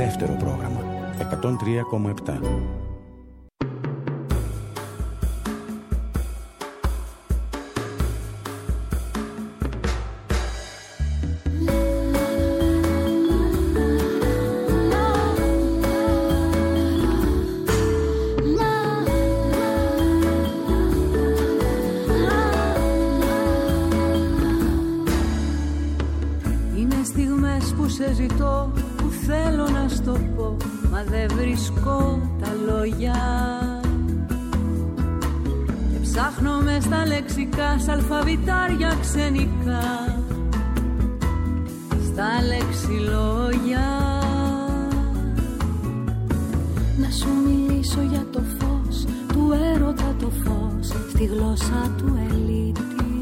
δεύτερο πρόγραμμα 103,7. Σε ζητώ που θέλω να στο πω, μα δεν βρίσκω τα λόγια. Και ψάχνω μες στα λεξικά, σ' αλφαβητάρια ξενικά, στα λεξιλόγια. Να σου μιλήσω για το φως του έρωτα, το φως στη γλώσσα του ελίτη.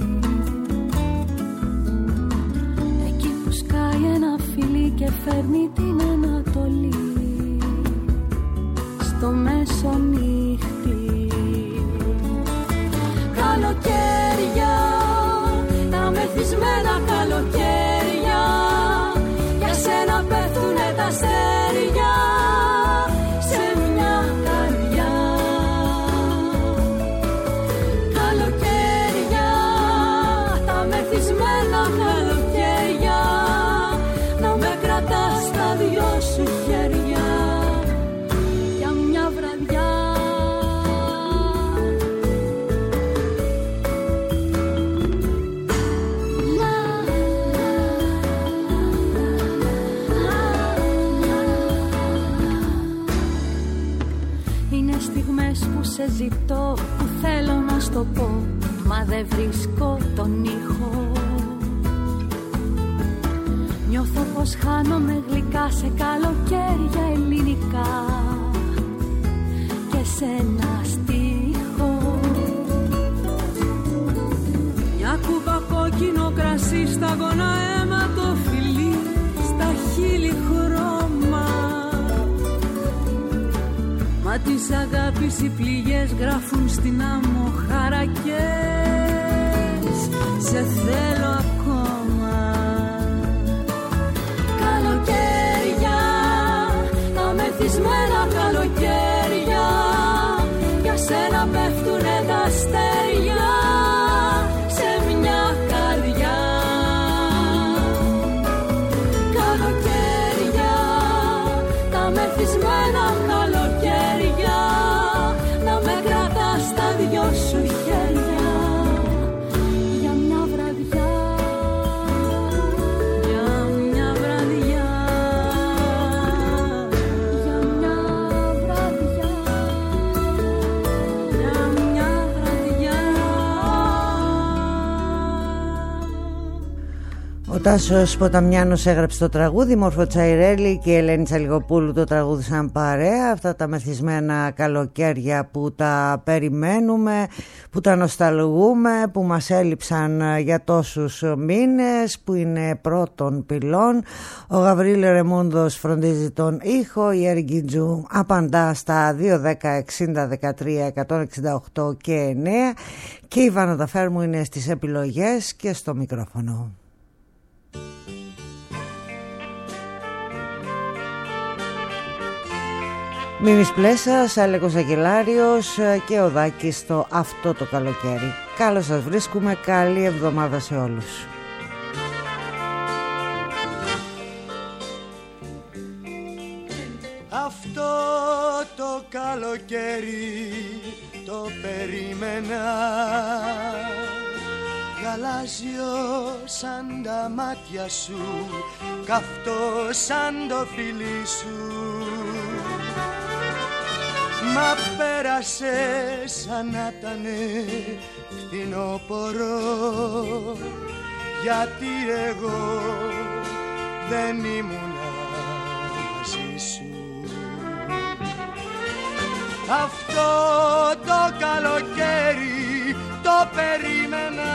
Ένα φιλί και φέρνει την Ανατολή στο μεσονύχτη. Καλοκαίρια, τα μεθυσμένα καλοκαίρια, για σένα πέφτουνε τα αστέρια σε μια καρδιά. Καλοκαίρια, τα μεθυσμένα καλοκαίρια, στα δυο σου χέρια για μια βραδιά. Είναι στιγμές που σε ζητώ, που θέλω να στο πω, μα δεν βρίσκω τον ήχο. Νιώθω πως χάνομαι γλυκά σε καλοκαίρια ελληνικά και σε ένα στίχο. Μια κούπα κόκκινο κρασί, σταγόνα αίμα το φιλί, στα χείλη χρώμα. Μα της αγάπης οι πληγές γράφουν στην άμμο χαρακές. Σε θέλω ακόμα. Καλοκαίρια, τα μεθυσμένα καλοκαίρια, για σένα πέφτουνε τα αστέρια σε μια καρδιά. Καλοκαίρια, τα μεθυσμένα καλοκαίρια, να με κρατάς στα δυο σου χέρια για μια βραδιά. Ο Τάσος Ποταμιάνος έγραψε το τραγούδι, Μόρφο Τσαϊρέλη και η Ελένη Τσαλιγοπούλου το τραγούδισαν παρέα. Αυτά τα μεθυσμένα καλοκαίρια που τα περιμένουμε, που τα νοσταλγούμε, που μας έλειψαν για τόσους μήνες, που είναι πρώτων πυλών. Ο Γαβρίλ Ρεμούντος φροντίζει τον ήχο, η Έρη Γκιτζού απαντά στα 210 60 13 168 και 9 και η Βάνα Ταφέρμου είναι στις επιλογές και στο μικρόφωνο. Μίμης Πλέσας, Αλέκος Αγγελάριος και ο Δάκης στο Αυτό το καλοκαίρι. Καλώς σας βρίσκουμε, καλή εβδομάδα σε όλους. Αυτό το καλοκαίρι το περίμενα, γαλάζιο σαν τα μάτια σου, καυτό σαν το φιλί σου. Μα πέρασε σαν να ήτανε φθινόπωρο, γιατί εγώ δεν ήμουνα μαζί σου. Αυτό το καλοκαίρι το περίμενα,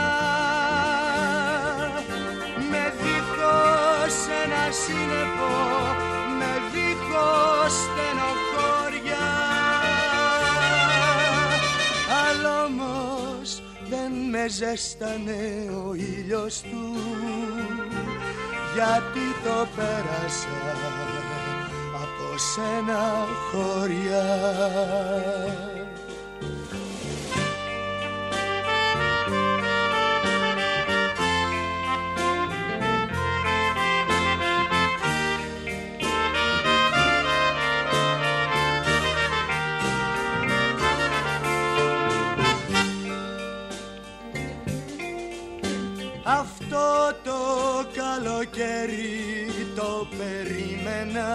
με δίχως ένα σύννεφο, με δίχως στενοχώρια. Αλλά όμως δεν με ζέστανε ο ήλιος του, γιατί το πέρασα από σένα χωριά. Αυτό το καλοκαίρι το περίμενα,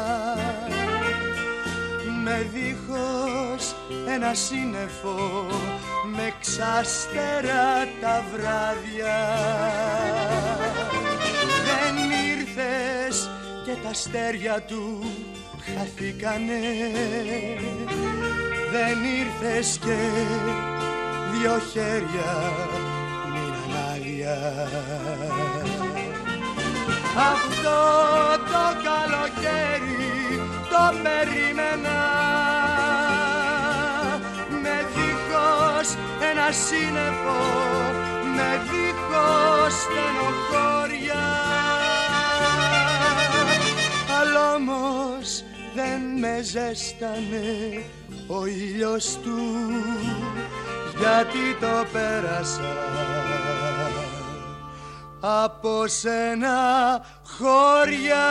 με δίχως ένα σύννεφο, με ξαστέρα τα βράδια. Δεν ήρθες και τα αστέρια του χαθήκανε, δεν ήρθες και δυο χέρια μείναν άδεια. Αυτό το καλοκαίρι το περίμενα, με δίχως ένα σύννεφο, με δίχως στενοχώρια. Αλλά όμως δεν με ζέστανε ο ήλιος του, γιατί το πέρασα από σένα χωριά.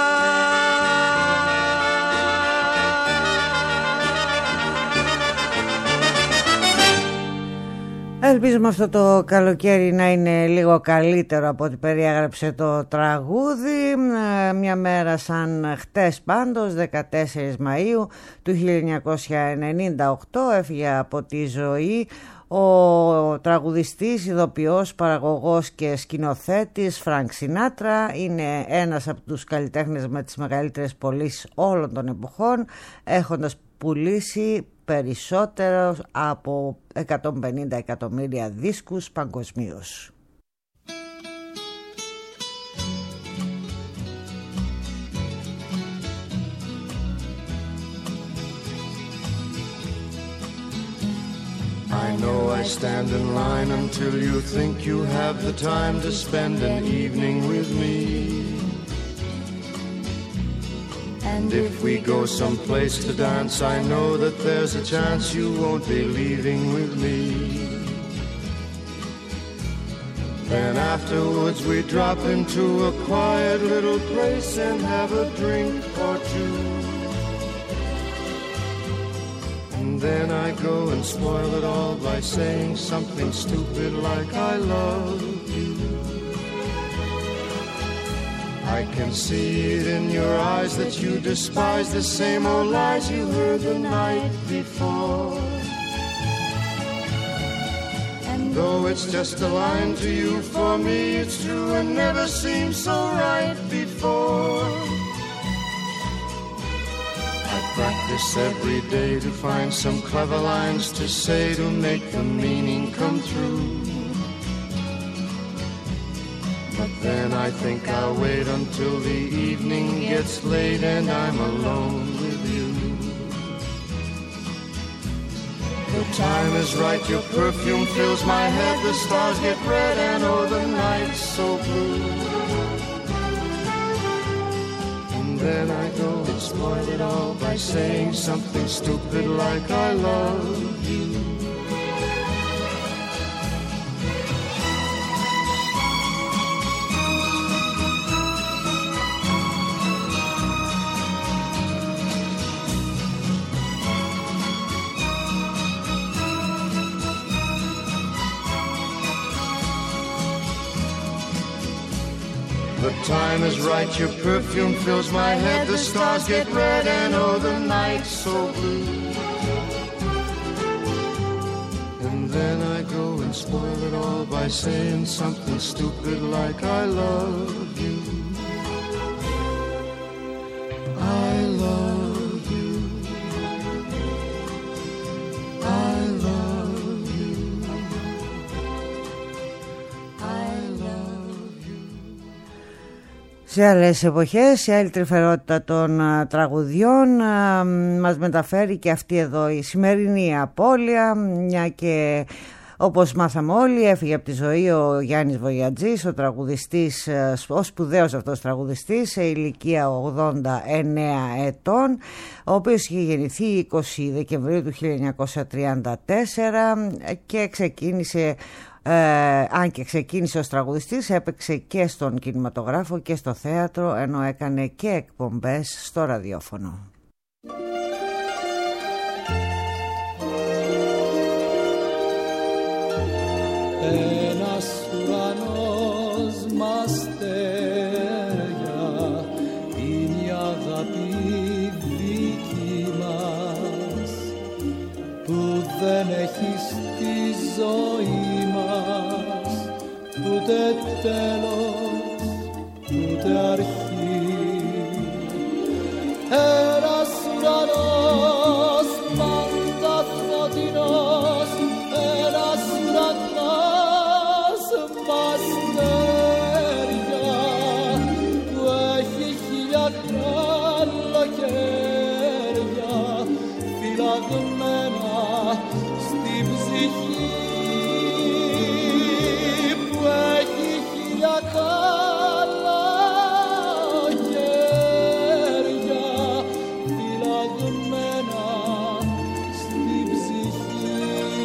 Ελπίζουμε αυτό το καλοκαίρι να είναι λίγο καλύτερο από ό,τι περιέγραψε το τραγούδι. Μια μέρα σαν χτες πάντως, 14 Μαΐου του 1998, έφυγε από τη ζωή ο τραγουδιστής, ηθοποιός, παραγωγός και σκηνοθέτης Φρανκ Σινάτρα. Είναι ένας από τους καλλιτέχνες με τις μεγαλύτερες πωλήσεις όλων των εποχών, έχοντας πουλήσει περισσότερο από 150 εκατομμύρια δίσκους παγκοσμίως. I know I stand in line until you think you have the time to spend an evening with me. And if we go someplace to dance, I know that there's a chance you won't be leaving with me. Then afterwards we drop into a quiet little place and have a drink or two. And then I go and spoil it all by saying something stupid like I love you. I can see it in your eyes that you despise the same old lies you heard the night before. And though it's just a line to you, for me it's true and never seemed so right before. I practice every day to find some clever lines to say to make the meaning come through. But then I think I'll wait until the evening gets late and I'm alone with you. The time is right, your perfume fills my head, the stars get red and oh the night's so blue. And then I go and spoil it all by saying something stupid like I love you. The time is right, your perfume fills my head, the stars get red and oh the night's so blue. And then I go and spoil it all by saying something stupid like I love you. I love you. I love you. I love you. Σε άλλες εποχές, η άλλη τρυφερότητα των τραγουδιών μας μεταφέρει και αυτή εδώ η σημερινή απώλεια, μια και Όπως μάθαμε όλοι, έφυγε από τη ζωή ο Γιάννης Βογιατζής, ο τραγουδιστής, ο σπουδαίος αυτός τραγουδιστής, σε ηλικία 89 ετών, ο οποίος είχε γεννηθεί 20 Δεκεμβρίου του 1934 και ξεκίνησε, αν και ξεκίνησε ως τραγουδιστής, έπαιξε και στον κινηματογράφο και στο θέατρο, ενώ έκανε και εκπομπές στο ραδιόφωνο. Ένας ουρανός μ' αστέρια είναι η αγάπη δική μας, που δεν έχει στη ζωή μας ούτε τέλος ούτε αρχή. Ένας ουρανός πάντα φωτεινός, ένας ουρανός μ' αστέρια, που έχει 1000 καλοκαίρια φυλαγμένα στην ψυχή, που έχει 1000 καλοκαίρια φυλαγμένα στην ψυχή.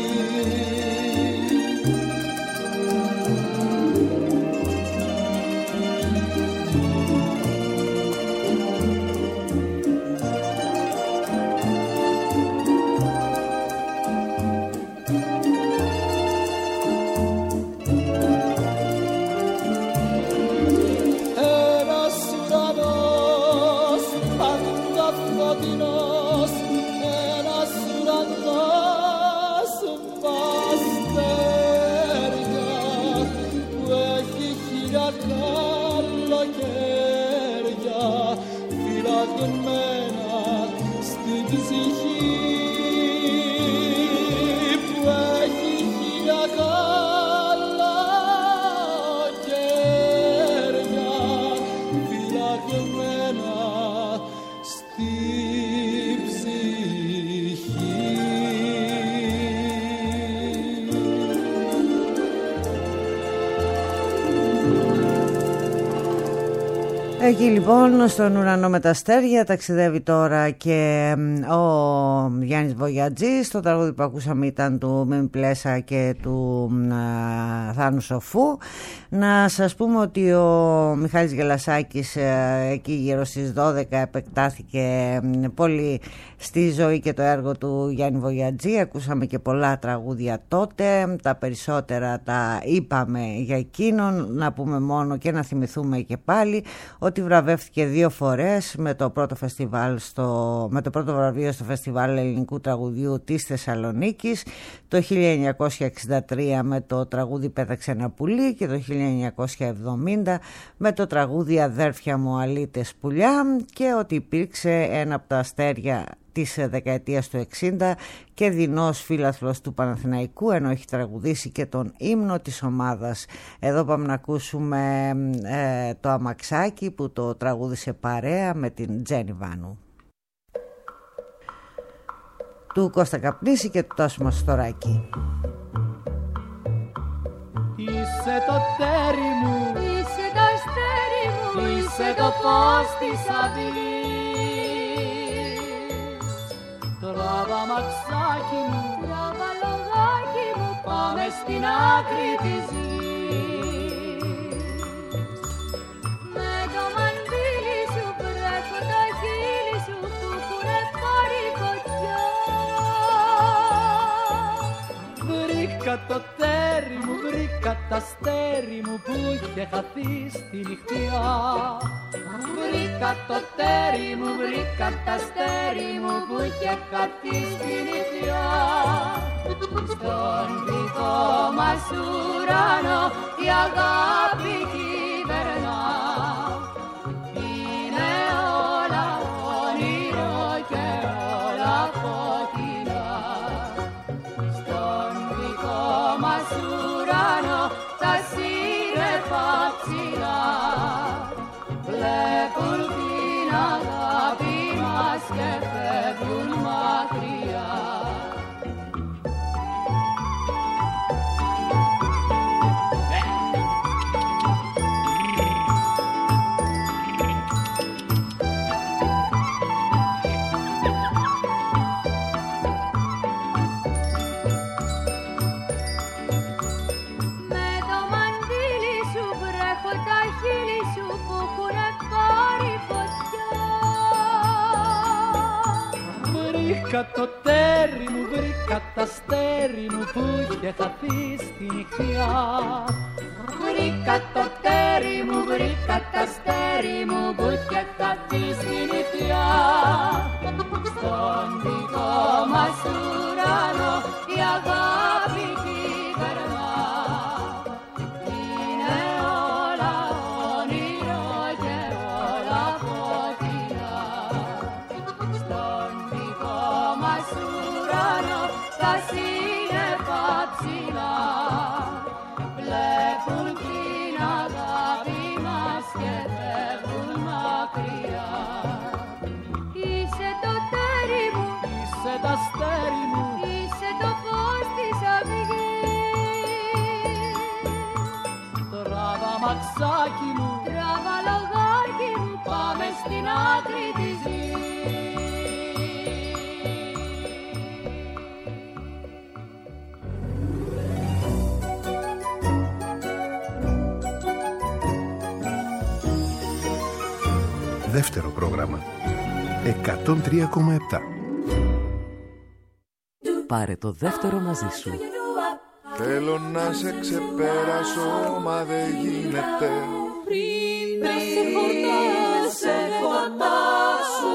Εκεί λοιπόν στον ουρανό με τα αστέρια ταξιδεύει τώρα και ο Γιάννης Βογιατζής. Το τραγούδι που ακούσαμε ήταν του Μίμη Πλέσα και του Θάνου Σοφού. Να σας πούμε ότι ο Μιχάλης Γελασάκης εκεί γύρω στις 12 επεκτάθηκε πολύ στη ζωή και το έργο του Γιάννη Βογιατζή. Ακούσαμε και πολλά τραγούδια τότε, τα περισσότερα τα είπαμε για εκείνον. Να πούμε μόνο και να θυμηθούμε και πάλι ότι βραβεύτηκε 2 φορές με το πρώτο βραβείο στο Φεστιβάλ Ελληνικού Τραγουδιού της Θεσσαλονίκης, το 1963 με το τραγούδι «Πέταξε ένα πουλί» και το 1970 με το τραγούδι «Αδέρφια μου αλήτες πουλιά», και ότι υπήρξε ένα από τα αστέρια της δεκαετίας του 60 και δεινός φίλαθλος του Παναθηναϊκού, ενώ έχει τραγουδήσει και τον ύμνο της ομάδας. Εδώ πάμε να ακούσουμε το αμαξάκι που το τραγούδισε παρέα με την Τζένι Βάνου, του Κώστα Καπνίση και του Τάσου Μαστοράκη. Είσαι το τέρι μου, είσαι το αστέρι μου, είσαι το φως της αυλής. Τράβα μαξάκι μου, τράβα λογάκι μου, πάμε στην άκρη της γης. Με το μαντήλι σου βρέχω τα χείλη σου που έχουνε πάρει φωτιά. Βρήκα το τέρι μου, βρήκα τ' αστέρι μου που είχε χαθεί στη νυχτιά. Βρήκα το τέρι μου, βρήκα τ' αστέρι μου που είχε χαθεί στη νυχτιά. Στον δικό μας ουρανό η αγάπη κυβερνά. Είναι όλα όνειρο και όλα φωτεινά. Στον δικό μας ουρανό τα σύννεφα ψηλά βλέπουν την αγάπη μας και φεύγουν μακριά. Βρήκα το τέρι μου, βρήκα τα αστέρι μου που είχε χαθεί στη νυχτιά. Βρήκα το τέρι μου, βρήκα τα αστέρι μου που είχε χαθεί στη νυχτιά. Στον δικό μας ουρανό η αγάπη κυβερνά. Είναι όλα όνειρο και όλα φωτεινά. Στον δικό μας ουρανό τα σύννεφα ψηλά βλέπουν την αγάπη μας και φεύγουν μακριά. Είσαι το τέρι μου, Είσαι τα αστέρι μου, είσαι το φως της αυγής. τράβα μαξάκι μου, Τράβα λογάκι μου, πάμε στην άκρη της γης. Δεύτερο πρόγραμμα 103,7. Πάρε το δεύτερο μαζί σου. Θέλω να σε ξεπεράσω, μα δεν γίνεται. Πριν να σε χορτάσω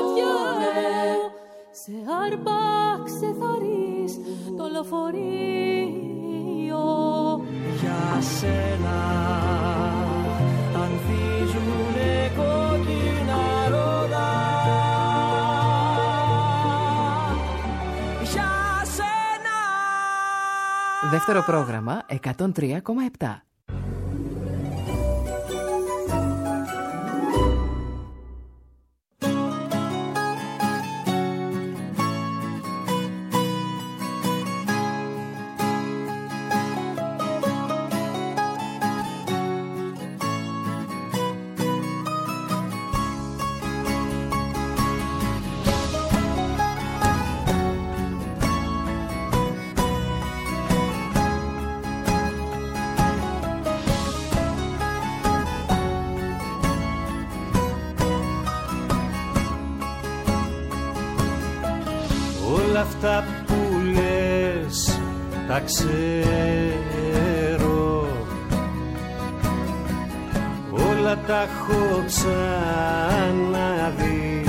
σε άρπα ξεθαρείς το λεωφορείο. για σένα ανθίζουνε κόκκινα ρόδα. Για σένα. Δεύτερο πρόγραμμα 103,7. Όλα αυτά που λες τα ξέρω, όλα τα έχω ξαναδεί.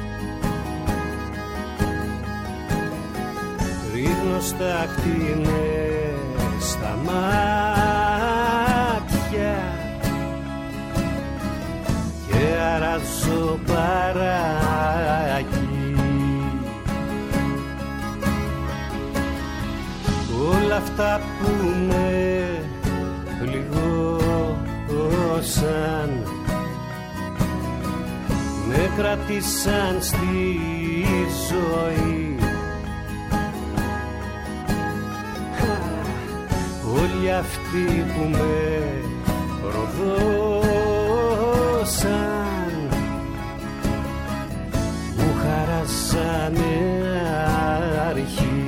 Ρίχνω στάχτη στα μάτια και αράζω παράκι. Όλα αυτά που με πληγώσαν με κράτησαν στη ζωή. Όλοι αυτοί που με προδώσαν μου χαράσανε αρχή.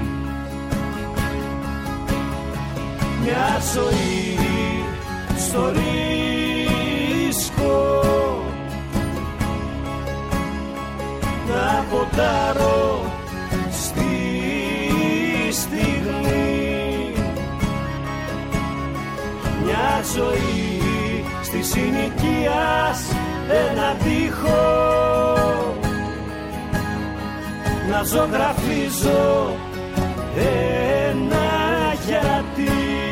Μια ζωή στο ρίσκο να ποτάρω στη στιγμή. Μια ζωή στη συνοικίας ένα τείχο να ζωγραφίζω ένα γιατί.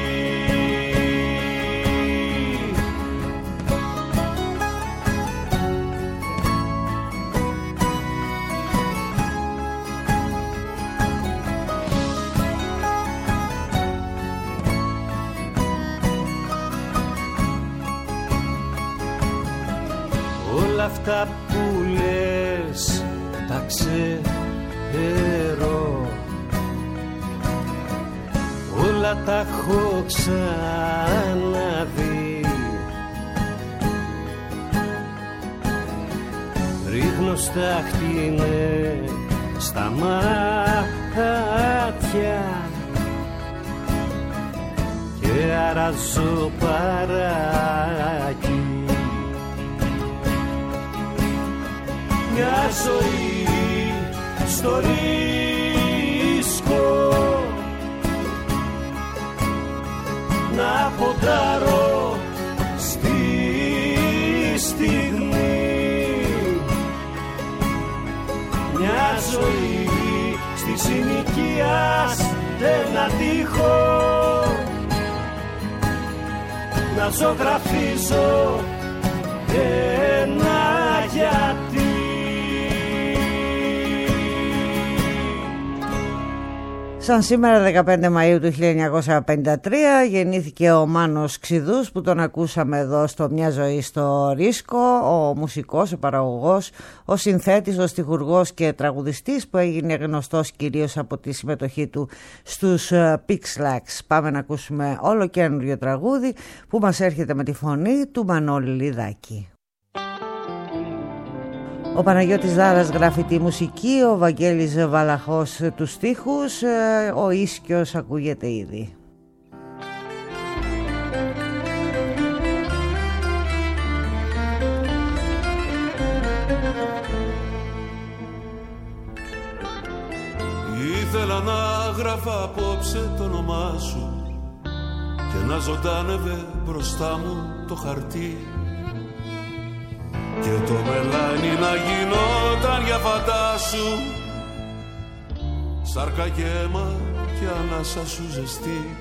Όλα αυτά που λες τα ξέρω, όλα τα έχω ξαναδεί. Ρίχνω στάχτη στα μάτια και αράζω παράκι. Μια ζωή στο ρίσκο να ποντάρω στη στιγμή. Μια ζωή στη συνοικίας ένα τείχο να ζωγραφίσω ένα γιατί. Σαν σήμερα 15 Μαΐου του 1953 γεννήθηκε ο Μάνος Ξηδούς που τον ακούσαμε εδώ στο Μια ζωή στο ρίσκο, ο μουσικός, ο παραγωγός, ο συνθέτης, ο στιχουργός και τραγουδιστής που έγινε γνωστός κυρίως από τη συμμετοχή του στους Pixlax. Πάμε να ακούσουμε όλο καινούριο τραγούδι που μας έρχεται με τη φωνή του Μανώλη Λιδάκη. Ο Παναγιώτης Δάρας γράφει τη μουσική, ο Βαγγέλης Βαλαχός τους στίχους, ο ίσκιος ακούγεται ήδη. Ήθελα να γράφα απόψε το όνομά σου και να ζωντάνευε μπροστά μου το χαρτί και το μελάνι να γινόταν για φαντάσου σάρκα και αίμα και ανάσα σου ζεστή.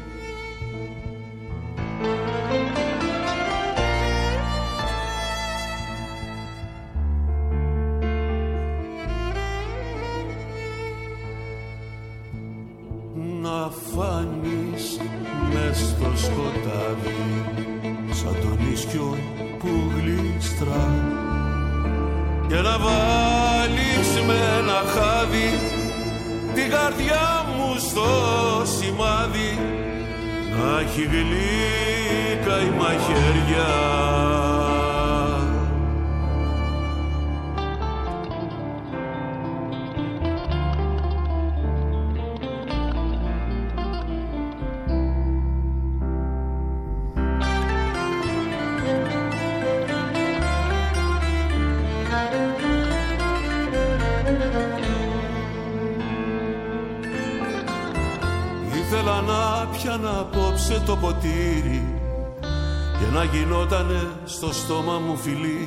Να φανείς μες στο σκοτάδι σαν τον ίσκιο που γλίστρα και να βάλεις με ένα χάδι την καρδιά μου στο σημάδι να έχει γλύκα η μαχαίρια. Ήθελα να πιάνα απόψε το ποτήρι και να γινότανε στο στόμα μου φιλί,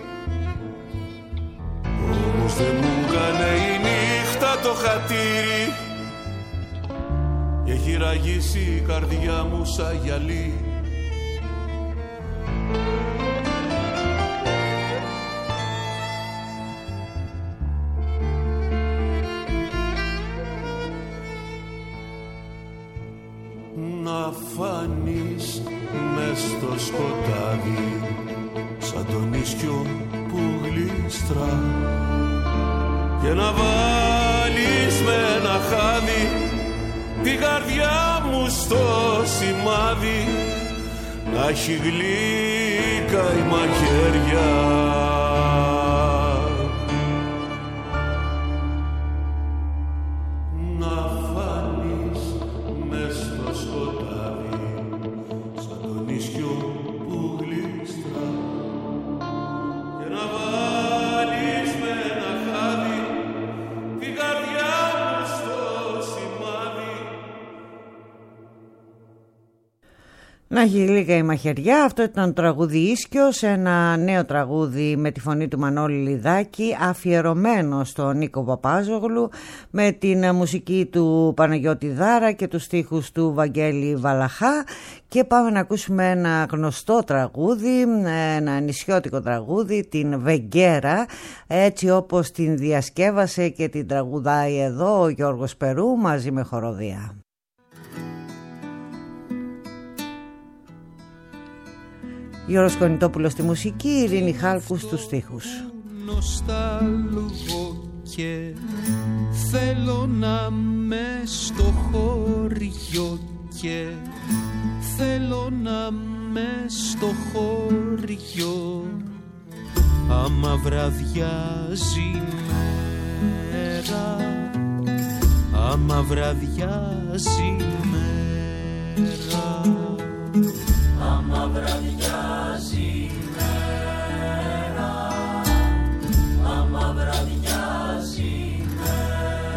όμως δεν μου έκανε η νύχτα το χατήρι και έχει ραγίσει η καρδιά μου σαν γυαλί. Να φανείς μες στο σκοτάδι σαν τον ίσκιο που γλίστρα και να βάλεις με ένα χάδι την καρδιά μου στο σημάδι να έχει γλύκα η μαχαίρια. Να έχει γλύκα η μαχαιριά. Αυτό ήταν το τραγούδι Ίσκιος, ένα νέο τραγούδι με τη φωνή του Μανώλη Λιδάκη, αφιερωμένο στον Νίκο Παπάζογλου, με την μουσική του Παναγιώτη Δάρα και τους στίχους του Βαγγέλη Βαλαχά. Και πάμε να ακούσουμε ένα γνωστό τραγούδι, ένα νησιώτικο τραγούδι, την Βεγγέρα, έτσι όπως την διασκεύασε και την τραγουδάει εδώ ο Γιώργος Περού μαζί με χοροδία. Γιώργος Κονιτόπουλος στη μουσική, Ειρήνη Χάλκου στους στίχους. Νοσταλγώ και θέλω να με στο χωριό και θέλω να με στο χωριό άμα βραδιάζει μέρα, άμα βραδιάζει μέρα, άμα βραδιάζει μέρα, άμα βραδιάζει μέρα.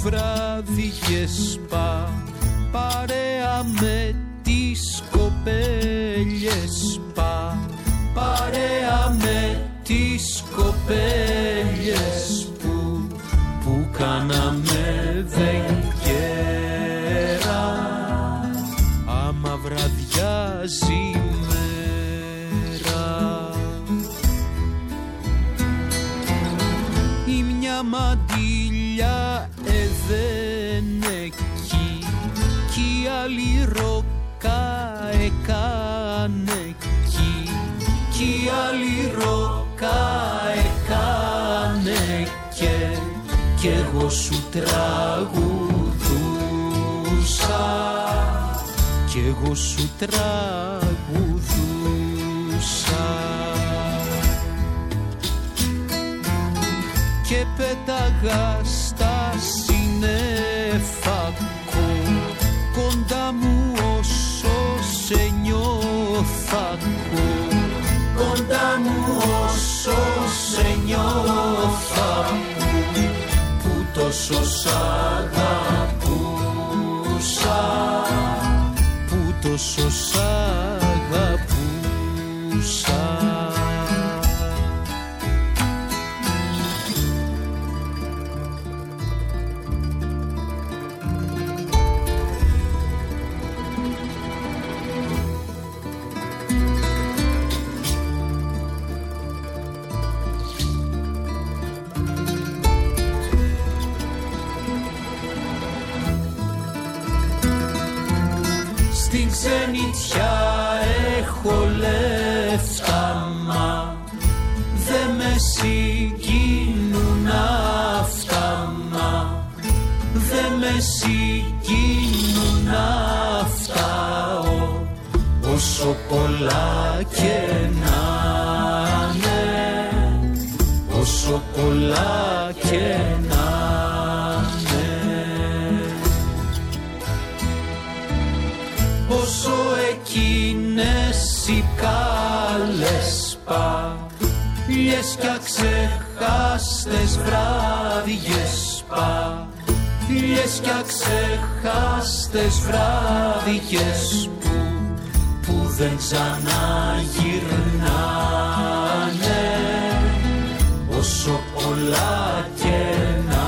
βράδιες παρέα με τις κοπέλιες παρέα με τις κοπέλιες που κάναμε δεκέρα άμα βραδιάζει μέρα. Η μια μαντήλια δεν εκεί κι η άλλη ρόκα έκανε εκεί κι η άλλη ρόκα έκανε κι εγώ σου τραγουδούσα κι εγώ σου τραγουδούσα και πέταγα στα σύννεφα κοντά μου όσο σε νιώθα κοντά μου όσο σε νιώθα που τόσο σ' αγαπούσα που τόσο σ' αγαπούσα. Στην ξενιτιά έχω λεφτά μα δε με συγκινούν αυτά μα δε με συγκινούν αυτά όσο πολλά και να είναι όσο πολλά και να όσο εκείνες οι καλές παλιές κι αξεχάστες βράδιες παλιές κι αξεχάστες βράδιες που δεν ξαναγυρνάνε όσο πολλά και να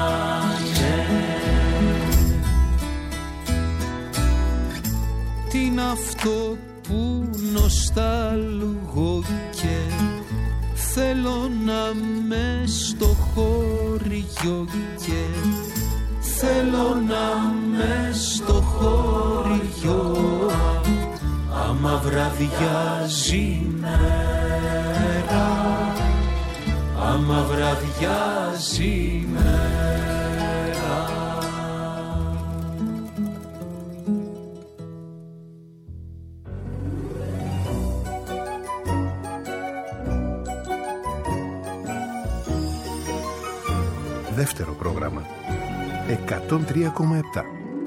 είναι αυτό που νοσταλγώ και θέλω να με στο χωριό και θέλω να με στο χωριό άμα βραδιάζει μέρα άμα βραδιάζει μέρα. Δεύτερο πρόγραμμα 103,7.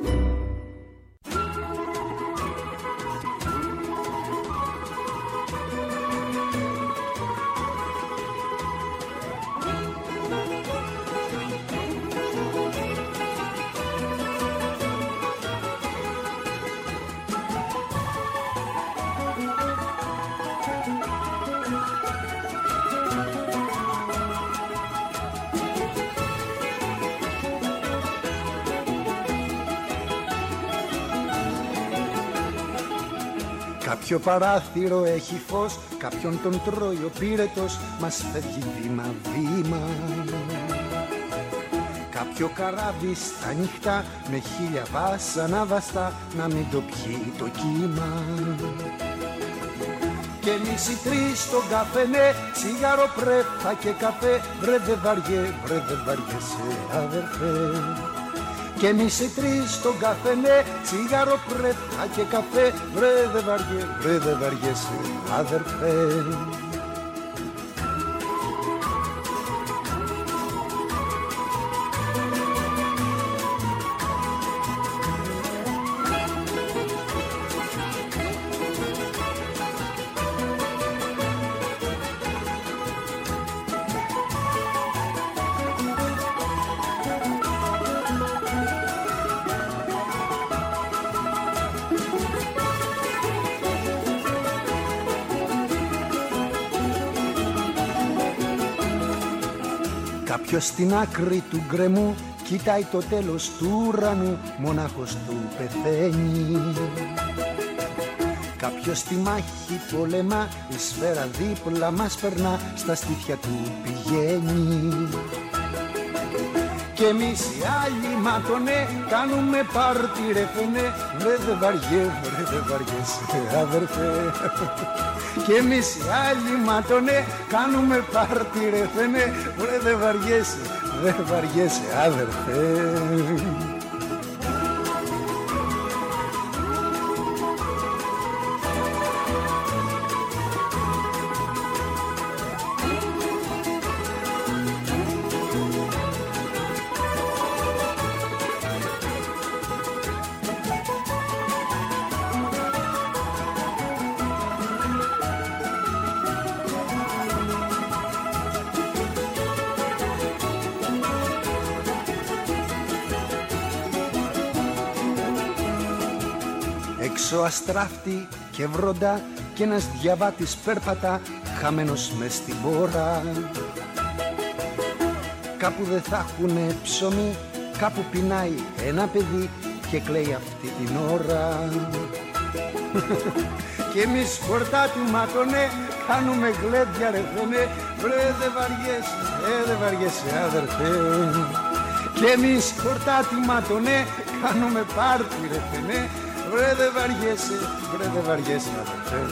Κάποιο παράθυρο έχει φως, κάποιον τον τρώει ο πύρετος, μας φεύγει βήμα-βήμα. Κάποιο καράβι στα νυχτά, με 1000 βάσανα βαστά, να μην το πιει το κύμα. Και εμείς οι τρεις στον καφενέ, τσιγάρο, πρέφα και καφέ, βρε δε βαριέσαι αδερφέ. Και εμείς οι τρεις στον καφενέ, τσιγάρο, πρέφα και καφέ, βρε δε βαριέσαι αδερφέ. Κάποιος στην άκρη του γκρεμού κοιτάει το τέλος του ουρανού, μονάχος του πεθαίνει. Κάποιος στη μάχη πολεμά, η σφαίρα δίπλα μας περνά, στα στήθια του πηγαίνει. Κι εμείς οι άλλοι ματωνέ, κάνουμε πάρτι ρε φωνέ, βρε δε βαριέσαι αδερφέ. Κι εμείς οι άλλοι ματωνέ, κάνουμε πάρτι ρε φωνέ, βρε δε βαριέσαι αδερφέ. Έξω αστράφτη και βροντά κι ένας διαβάτης περπατά, χαμένος μες στην πόρα. Κάπου δεν θα έχουνε ψωμί, κάπου πεινάει ένα παιδί και κλαίει αυτή την ώρα. Κι εμείς χορτάτι ματωνέ, κάνουμε γλέντια ρε φωνέ, βρε δε βαριέσαι αδερφέ. Κι εμείς χορτάτι ματωνέ, κάνουμε πάρτι ρε φωνέ, βρε δε βαριέσαι αδερφέ.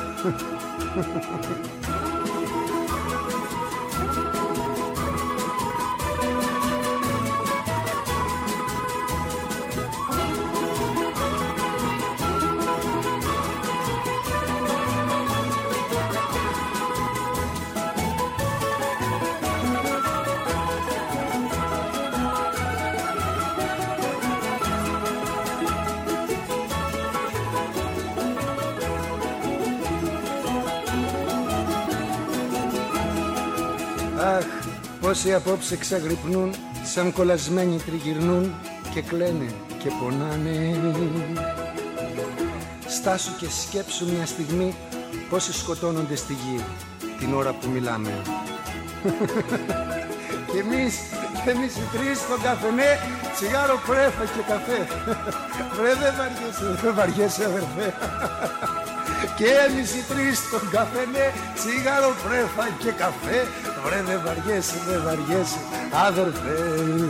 Αχ, πόσοι απόψε ξαγρυπνούν, σαν κολλασμένοι τριγυρνούν και κλαίνε και πονάνε. Στάσου και σκέψου μια στιγμή πόσοι σκοτώνονται στη γη την ώρα που μιλάμε. Και εμείς οι τρεις στον καφενέ, τσιγάρο, πρέφα και καφέ. Βρε δεν βαριέσαι αδερφέ. Και εμείς οι τρεις στον καφενέ, τσιγάρο, πρέφα και καφέ. Βρε δεν βαριέσαι αδερφέ.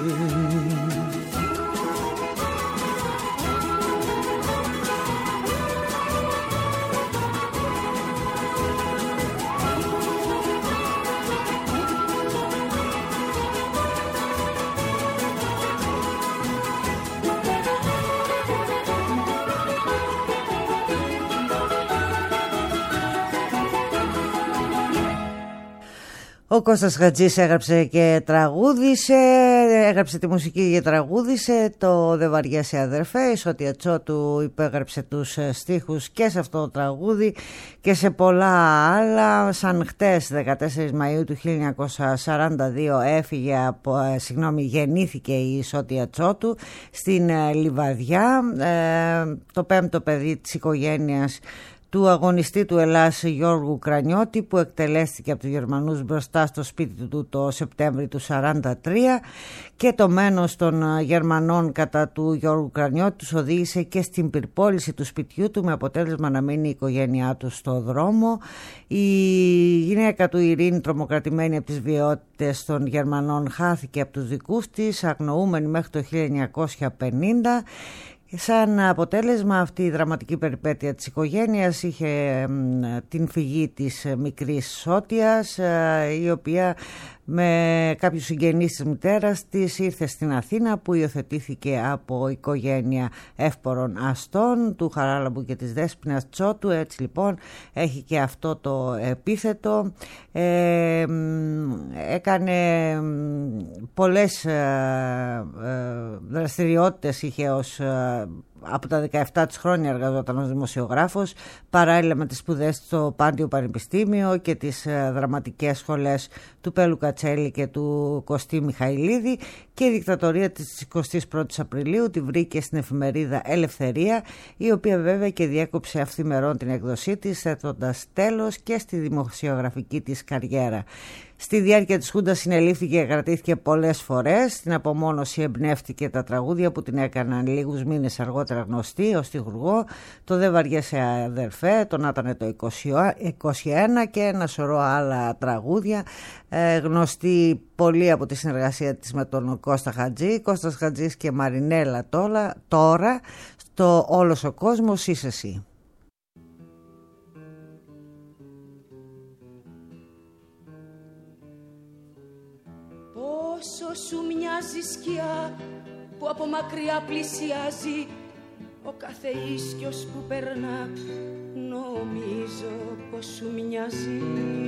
Ο Κώστας Χατζής έγραψε και τραγούδισε, έγραψε τη μουσική και τραγούδισε το «Δε βαριέσαι αδερφέ». Η Σώτια Τσότου υπέγραψε τους στίχους και σε αυτό το τραγούδι και σε πολλά άλλα. Σαν χτες 14 Μαΐου του 1942 γεννήθηκε η Σώτια Τσότου στην Λιβαδιά, το πέμπτο παιδί της οικογένειας του αγωνιστή του Ελλάς Γιώργου Κρανιώτη, που εκτελέστηκε από τους Γερμανούς μπροστά στο σπίτι του το Σεπτέμβρη του 1943, και το μένος των Γερμανών κατά του Γιώργου Κρανιώτη τους οδήγησε και στην πυρπόληση του σπιτιού του, με αποτέλεσμα να μείνει η οικογένειά του στο δρόμο. Η γυναίκα του, η Ειρήνη, τρομοκρατημένη από τις βιαιότητες των Γερμανών, χάθηκε από τους δικούς της, αγνοούμενη μέχρι το 1950. Σαν αποτέλεσμα, αυτή η δραματική περιπέτεια της οικογένειας είχε την φυγή της μικρής Σώτιας, η οποία με κάποιους συγγενείς της μητέρας της ήρθε στην Αθήνα, που υιοθετήθηκε από οικογένεια εύπορων αστών του Χαράλαμπου και της Δέσποινας Τσότου. Έτσι λοιπόν έχει και αυτό το επίθετο. Έκανε πολλές δραστηριότητες, είχε από τα 17 της χρόνια εργαζόταν ως δημοσιογράφος, παράλληλα με τις σπουδές στο Πάντιο Πανεπιστήμιο και τις δραματικές σχολές του Πέλου Κατσέλη και του Κωστή Μιχαηλίδη, και η δικτατορία της 21ης Απριλίου τη βρήκε στην εφημερίδα Ελευθερία, η οποία βέβαια και διέκοψε αυθημερών την έκδοσή της, θέτοντας τέλος και στη δημοσιογραφική της καριέρα. Στη διάρκεια της Χούντας συνελήφθηκε και κρατήθηκε πολλές φορές. Στην απομόνωση εμπνεύτηκε τα τραγούδια που την έκαναν λίγους μήνες αργότερα γνωστή ως στιχουργό, το «Δεν βαριέσαι αδερφέ», το «Να ήταν το 21» και ένα σωρό άλλα τραγούδια, γνωστή πολύ από τη συνεργασία της με τον Κώστα Χατζή, Κώστας Χατζής και Μαρινέλα τώρα στο «Όλος ο κόσμος είσαι εσύ». Πόσο σου μοιάζει σκιά που από μακριά πλησιάζει, ο κάθε ίσκιος που περνά νομίζω πως σου μοιάζει.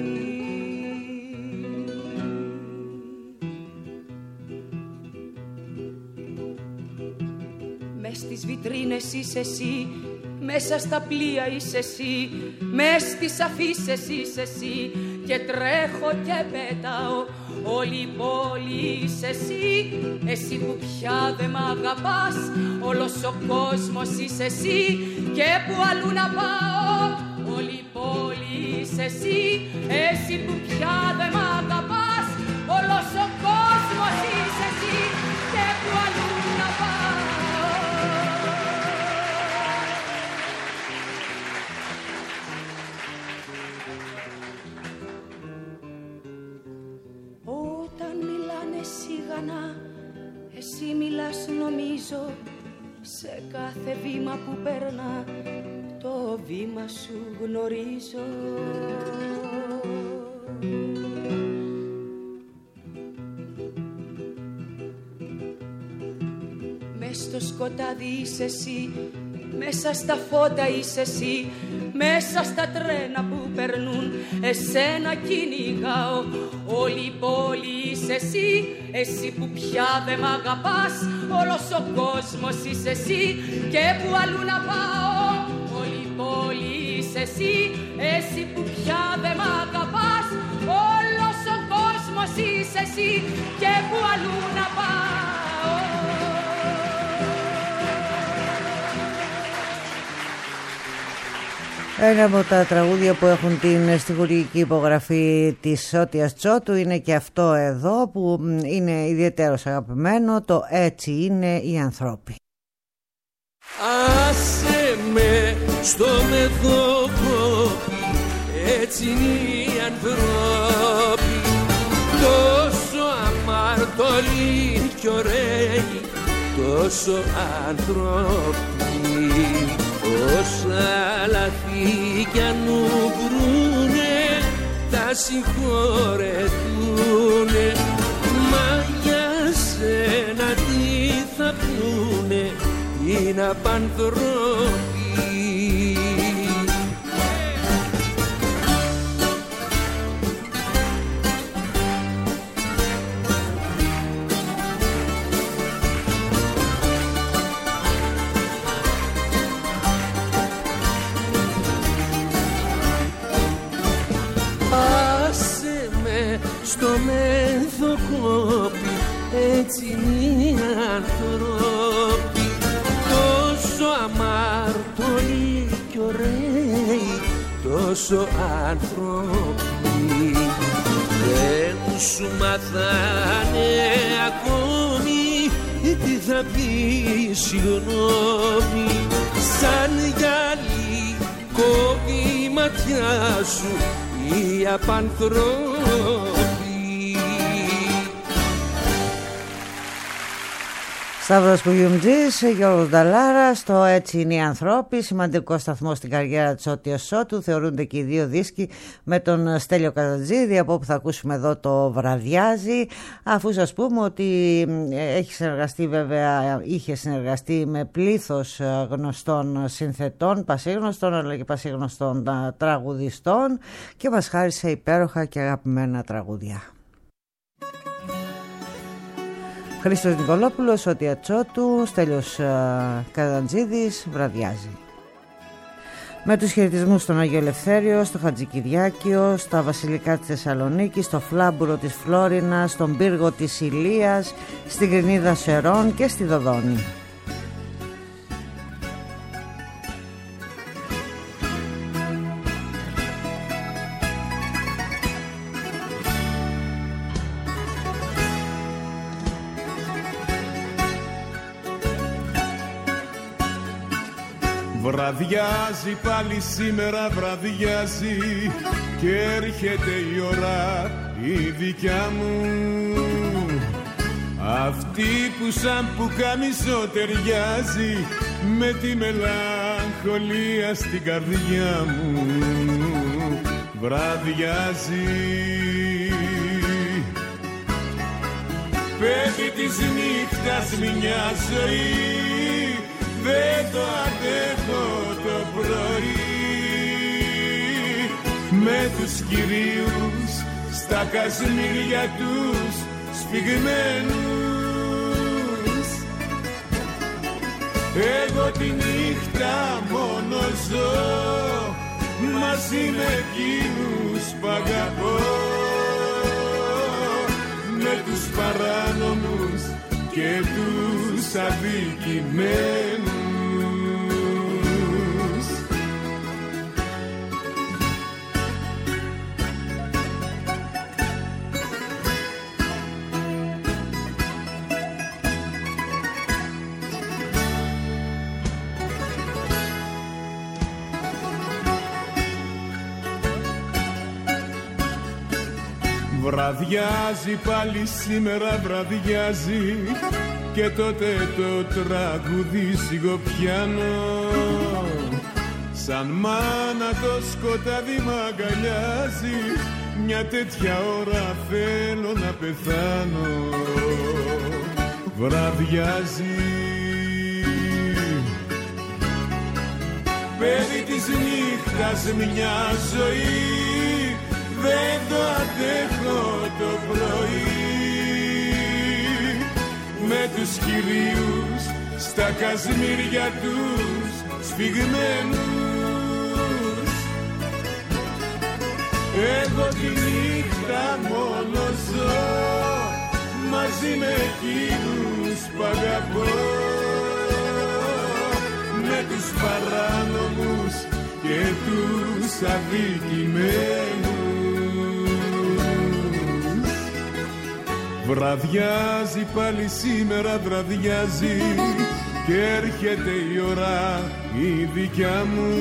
Μες στις βιτρίνες είσαι εσύ, μέσα στα πλοία είσαι εσύ, μες στις αφίσες είσαι εσύ, και τρέχω και πετάω, όλη η πόλη είσαι εσύ, εσύ που πια δε μ' αγαπάς, όλος ο κόσμος είσαι εσύ, και που αλλού να πάω, όλη η πόλη είσαι εσύ, εσύ που πια δε μ' αγαπάς, όλος ο κόσμος είσαι εσύ, και που αλλού να πάω. Σιγανά, εσύ μιλάς νομίζω, σε κάθε βήμα που περνά, το βήμα σου γνωρίζω. Μες στο σκοτάδι είσαι εσύ, μέσα στα φώτα είσαι εσύ, μέσα στα τρένα που περνούν, εσένα κυνηγάω. Όλη η πόλη είσαι εσύ, εσύ που πια δε μ' αγαπάς, όλος ο κόσμος είσαι εσύ, και που αλλού να πάω. Όλη η πόλη είσαι εσύ, εσύ που πια δε μ' αγαπάς, όλος ο κόσμος είσαι εσύ, και που αλλού να πάω. Ένα από τα τραγούδια που έχουν την στιχουργική υπογραφή της Σώτιας Τσότου είναι και αυτό εδώ που είναι ιδιαίτερος αγαπημένο, το «Έτσι είναι οι ανθρώποι». Άσε με στο μετώπο, έτσι είναι οι ανθρώποι, τόσο αμαρτωλοί κι ωραίοι, τόσο άνθρωποι. Όσα λαθή κι αν βρουνε, θα συγχωρεθούνε, μα για σένα τι θα πούνε, είναι απανθρώποι. Στο μεθοκόπι, έτσι είναι οι άνθρωποι, τόσο αμαρτωλοί κι ωραίοι, τόσο άνθρωποι. Δεν σου μαθάνε ακόμη τι θα πει συγγνώμη, σαν γυαλί κόβει η ματιά σου οι απανθρώποι. Σταύρος Κουγιουμτζής, Γιώργος Νταλάρα, στο «Έτσι είναι οι ανθρώποι», σημαντικό σταθμό στην καριέρα της Σώτιας Τσότου. Θεωρούνται και οι δύο δίσκοι με τον Στέλιο Καζατζίδη, από όπου θα ακούσουμε εδώ το «Βραδιάζει», αφού σας πούμε ότι είχε συνεργαστεί με πλήθος γνωστών συνθετών, πασίγνωστων αλλά και πασίγνωστων τραγουδιστών, και μας χάρισε υπέροχα και αγαπημένα τραγούδια. Χρήστος Νικολόπουλος, Σώτια Τσότου, Στέλιος Καζαντζίδης, «Βραδιάζει». Με τους χαιρετισμούς στον Άγιο Ελευθέριο, στο Χατζικυριάκιο, στα Βασιλικά της Θεσσαλονίκης, στο Φλάμπουρο της Φλόρινας, στον Πύργο της Ηλίας, στην Κρινίδα Σερών και στη Δοδόνη. Βραδιάζει πάλι σήμερα, βραδιάζει και έρχεται η ώρα η δικιά μου, αυτή που σαν πουκάμισο ταιριάζει με τη μελαγχολία στην καρδιά μου. Βραδιάζει, παιδί της νύχτας μια ζωή, δεν το αντέχω το πρωί, με τους κυρίους στα κασμίρια τους σφιγμένους. Εγώ τη νύχτα μόνο ζω μαζί με εκείνους που αγαπώ, με τους παράνομους και τους αδικημένους. Βραδιάζει πάλι σήμερα, βραδιάζει και τότε το τραγούδι σιγοπιάνω, σαν μάνα το σκοτάδι μ' αγκαλιάζει, μια τέτοια ώρα θέλω να πεθάνω. Βραδιάζει, παιδί της νύχτας μια ζωή, δεν το αντέχω το πρωί, με τους κυρίους στα κασμίρια τους σφιγμένους. Εγώ τη νύχτα μόνο ζω μαζί με εκείνους που αγαπώ, με τους παράνομους και τους αδικημένους. Βραδιάζει πάλι σήμερα, βραδιάζει και έρχεται η ώρα η δικιά μου,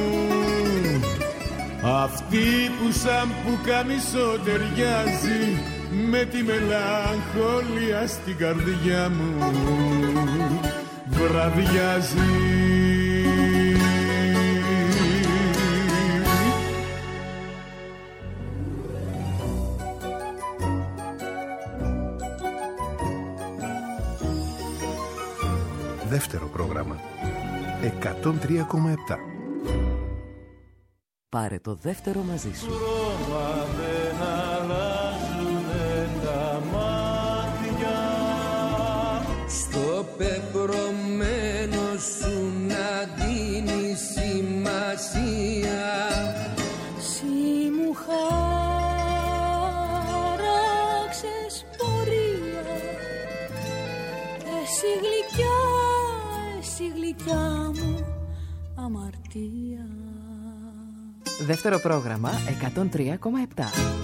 αυτή που σαν πουκάμισο ταιριάζει με τη μελαγχολία στην καρδιά μου. Βραδιάζει. Δεύτερο πρόγραμμα 103,7. Πάρε το δεύτερο μαζί σου. Χρώμα δεν αλλάζουνε τα μάτια, στο πεπρωμένο σου να δίνει σημασία. Συ μου χάραξες πορεία, εσύ γλυκιά, εσύ γλυκιά μου αμαρτία. Δεύτερο πρόγραμμα 103,7.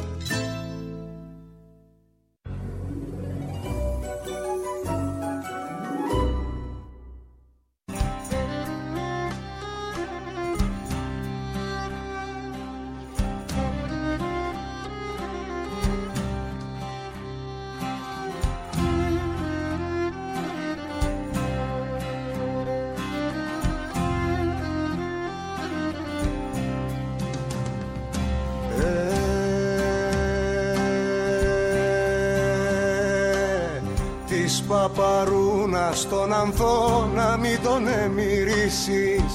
Παπαρούνα στον ανθό να μην τον εμμυρίσεις,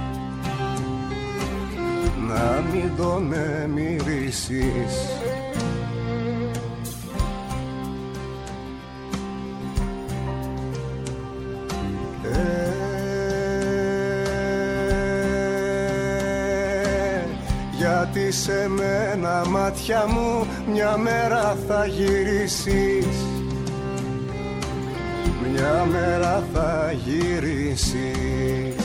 να μην τον εμμυρίσεις. Γιατί σε μένα μάτια μου μια μέρα θα γυρίσεις, μια μέρα θα γυρίσεις.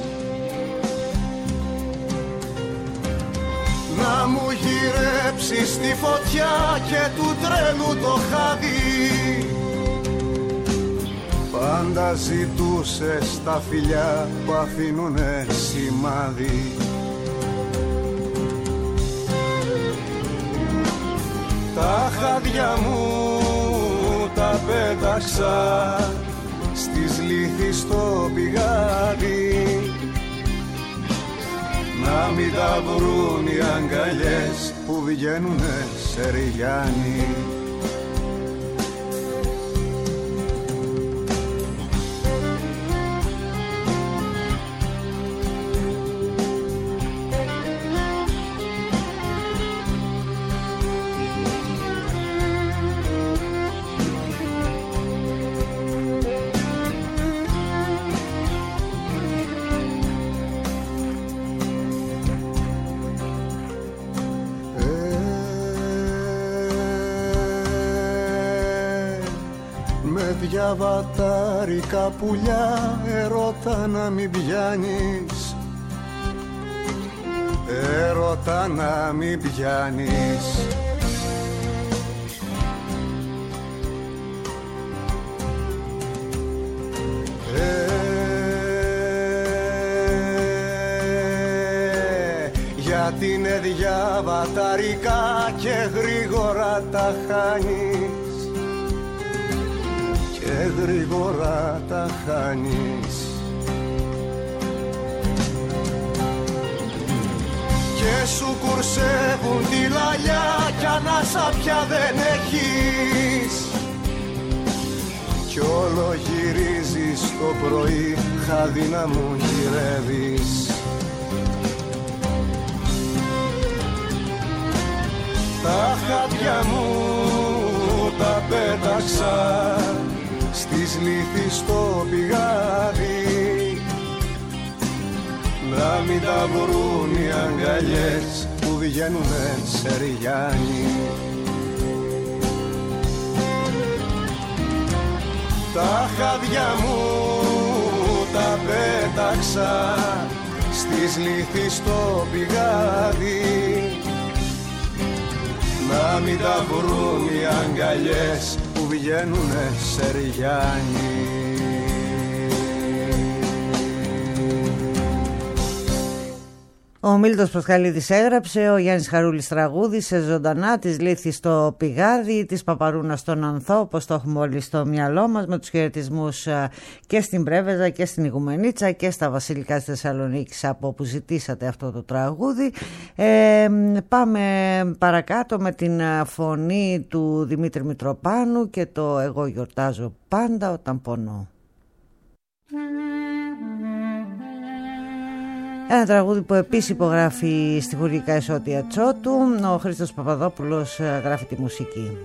Να μου γυρέψεις τη φωτιά και του τρέλου το χάδι, Πάντα ζητούσες τα φιλιά που αφήνουνε σημάδι. Τα χάδια μου τα πέταξα στις λύθεις στο πηγάδι, να μην τα βρουν οι αγκαλιές που βγαίνουνε σε ριγιάνι. Διαβατάρικα πουλιά, ερώτα να μην πιάνεις, ερώτα να μην πιάνεις. Γιατί είναι διαβατάρικα και γρήγορα τα χάνεις, και γρήγορα τα χάνεις. Και σου κουρσεύουν τη λαλιά κι ανάσα πια δεν έχεις, κι όλο γυρίζεις το πρωί, χάδι να μου γυρεύεις. Τα χάδια μου τα πέταξα στις λύθεις στο πηγάδι, να μην τα βρουν οι αγκαλιές που βγαίνουνε σε ριγιάνι. Τα χάδια μου τα πέταξα στις λύθεις στο πηγάδι, να μην τα βρουν οι αγκαλιές που βγαίνουνε σε ριγιάνι. Ο Μίλτος Πασχαλίδης έγραψε, ο Γιάννης Χαρούλης τραγούδισε ζωντανά τις λύθεις στο πηγάδι, της Παπαρούνας στον Ανθό, όπως το έχουμε όλοι στο μυαλό μας, με τους χαιρετισμούς και στην Πρέβεζα και στην Ηγουμενίτσα και στα Βασιλικά της Θεσσαλονίκης, από όπου ζητήσατε αυτό το τραγούδι. Πάμε παρακάτω με την φωνή του Δημήτρη Μητροπάνου και το «Εγώ γιορτάζω πάντα όταν πονώ». Ένα τραγούδι που επίσης υπογράφει στη χορηγικά Εσώτια Τσότου, ο Χρήστος Παπαδόπουλος γράφει τη μουσική.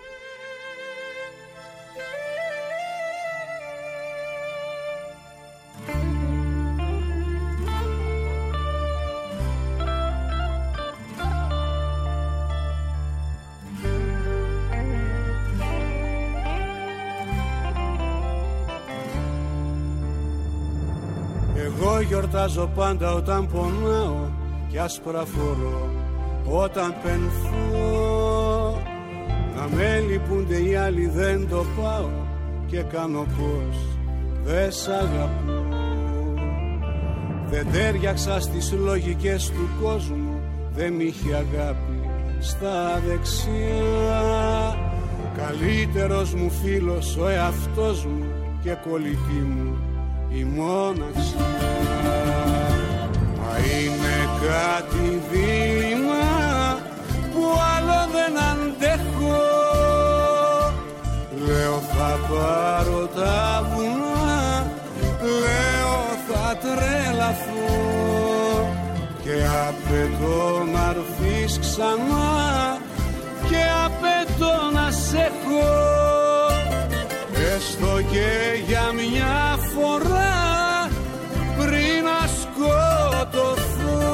Εγώ γιορτάζω πάντα όταν πονάω κι άσπρα φορώ όταν πενθώ. Να με λυπούνται οι άλλοι δεν το πάω και κάνω πως δεν σ' αγαπώ. Δεν τέριαξα στις λογικές του κόσμου, δεν μ' είχε αγάπη στα δεξιά. Καλύτερος μου φίλος ο εαυτός μου και κολλητή μου η μοναξιά. Μα είναι κάτι δίλημα που άλλο δεν αντέχω. Λέω θα πάρω τα βουνά, λέω θα τρελαθώ και απαιτώ να έρθεις ξανά και απαιτώ να σ' έχω, έστω και για μια φορά πριν να σκοτωθώ.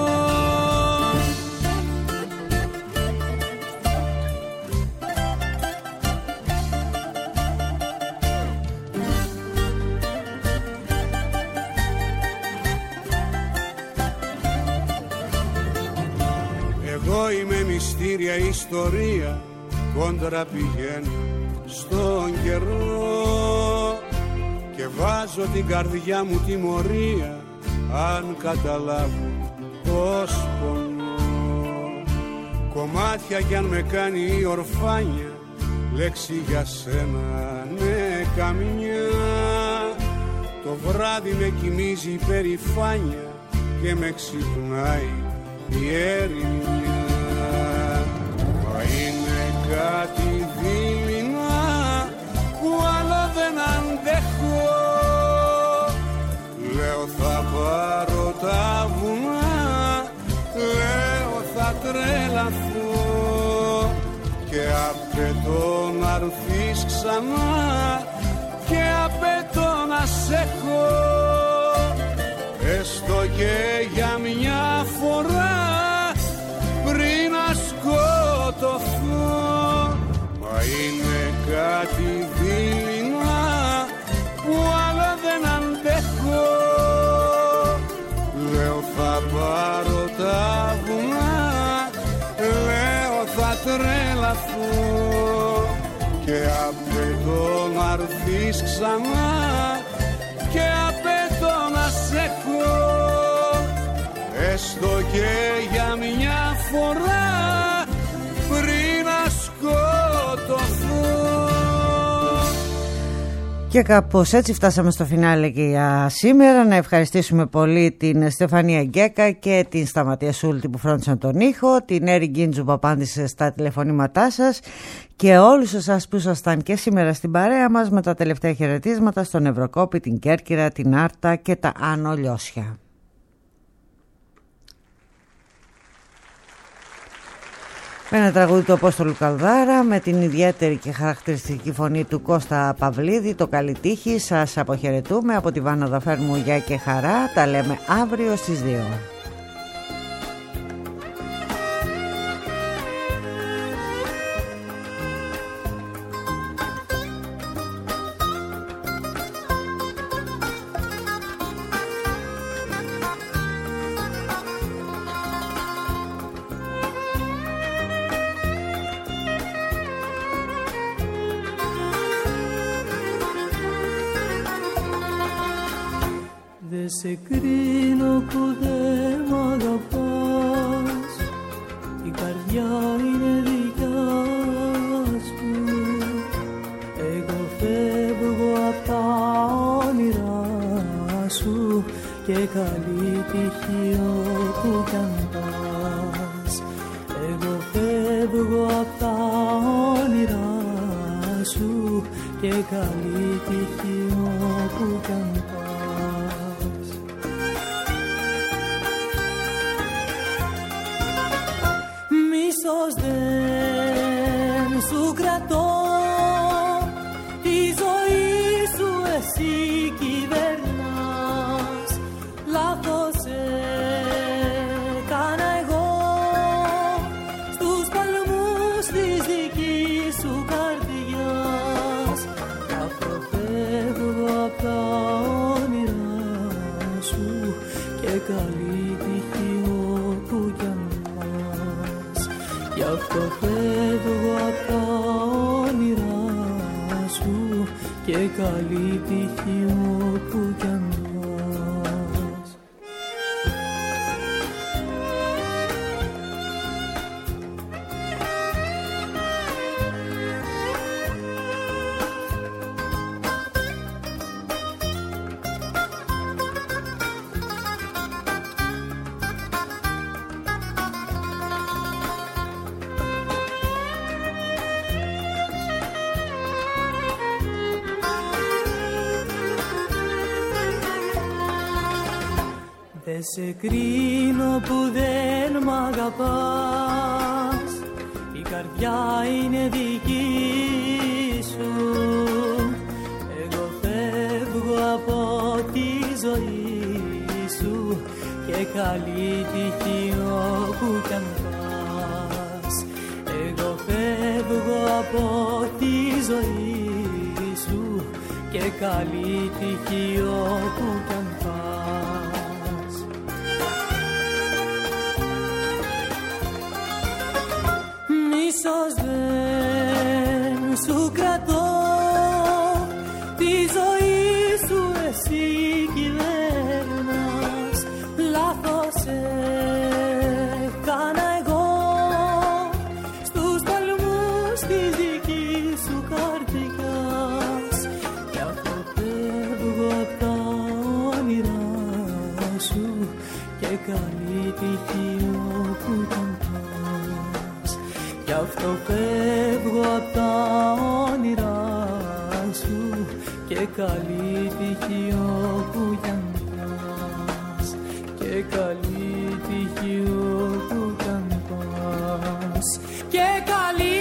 Εγώ είμαι μυστήρια ιστορία, κόντρα πηγαίνω στον καιρό και βάζω την καρδιά μου τιμωρία αν καταλάβω πως πονώ. Κομμάτια κι αν με κάνει η ορφάνια, λέξη για σένα ναι καμιά. Το βράδυ με κοιμίζει η περηφάνια και με ξυπνάει η έρημιά. Μα είναι κάτι δειλινά που άλλο δεν αντέχω. Λέω θα πάρω τα βουνά, λέω θα τρελαθώ και απαιτώ να έρθεις ξανά και απαιτώ να σ' έχω, έστω και για μια φορά πριν να σκοτωθώ. Μα είναι κάτι δειλινά που άλλο δεν αντέχω. Λέω θα πάρω τα βουνά, λέω θα τρελαθώ και απαιτώ να έρθεις ξανά και απαιτώ να σ' έχω, έστω και για μια φορά πριν να σκοτωθώ. Και κάπως έτσι φτάσαμε στο φινάλε και για σήμερα. Να ευχαριστήσουμε πολύ την Στεφανία Γκέκα και την Σταματία Σούλτη που φρόντισαν τον ήχο, την Έρη Γκίντζου που απάντησε στα τηλεφωνήματά σας και όλους εσάς που ήσασταν και σήμερα στην παρέα μας με τα τελευταία χαιρετίσματα στον Ευρωκόπη, την Κέρκυρα, την Άρτα και τα Άνω Λιώσια. Με ένα τραγούδι του Απόστολου Καλδάρα με την ιδιαίτερη και χαρακτηριστική φωνή του Κώστα Παυλίδη, το καλή τύχη. Σας αποχαιρετούμε από τη Βάνα Δαφέρμου, γεια και χαρά. Τα λέμε αύριο στις 2. Σε κρίνω που δεν μ' αγαπάς, η καρδιά είναι δικιά σου. Εγώ φεύγω απ' τα όνειρά σου και καλή τύχη όπου κι αν πας. Εγώ φεύγω απ' τα όνειρά σου και καλή τύχη όπου κι αν πας. Μίσος δεν σου κρατώ, τη ζωή σου εσύ κυβερνάς. Λάθος έκανα εγώ στους παλμούς της δικής σου καρδιάς. Αφροφεύγω απ' τα όνειρά σου και καλή τύχη όπου κι αν. Γι' αυτό φεύγω απ' τα όνειρά σου και καλή τύχη όπου κι αν πας. Δεν σε κρίνω που δεν μ' αγαπάς, η καρδιά είναι δική σου. Εγώ φεύγω από τη ζωή σου και καλή τύχη όπου κι αν πας. Εγώ φεύγω από τη ζωή σου και καλή τύχη όπου κι αν πας. Μίσος δεν σου κρατώ, τη ζωή σου καλή τύχη όπου ήταν πας. Γι' αυτό φεύγω απ' τα όνειρά σου και καλή τύχη όπου κι αν πας. Και καλή τύχη όπου κι αν πας. Και καλή